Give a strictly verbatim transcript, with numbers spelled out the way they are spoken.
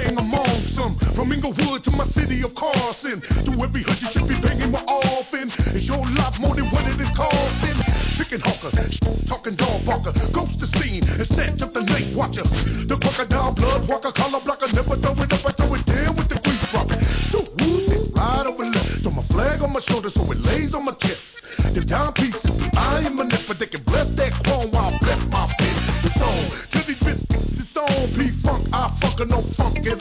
bang among some. From Inglewood to my city of Carson. Through every hood you should be banging more often. It's your lot more than what it is costing. Chicken hawker, talking dog barker. Ghost the scene and snatch up the night watcher. The crocodile blood walker, collar blocker. Never throw it up, I throw it down with the grease rocker. So who's it? Right over left. Throw my flag on my shoulder so it lays on my chest. The timepieces, I am a nip, but they can bless that chrome while I bless my pen. It's on. Till these bitches, it's on. P-Funk, I fucker, no funk.